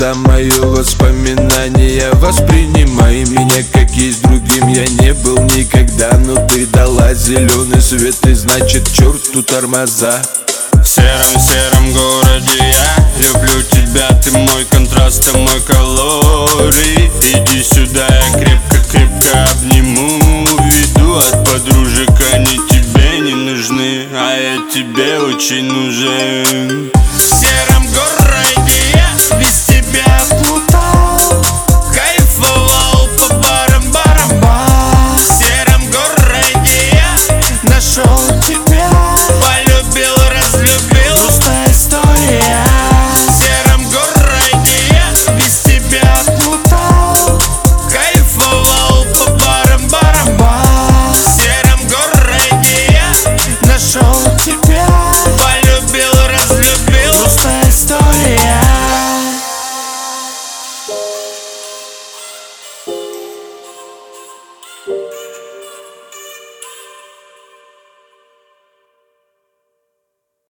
это мое воспоминание. Воспринимай меня как есть, другим я не был никогда. Но ты дала зеленый свет, и значит к черту тормоза. В сером городе я люблю тебя, ты мой контраст, ты мой калорий. Иди сюда, я крепко обниму. Веду от подружек, они тебе не нужны, а я тебе очень нужен.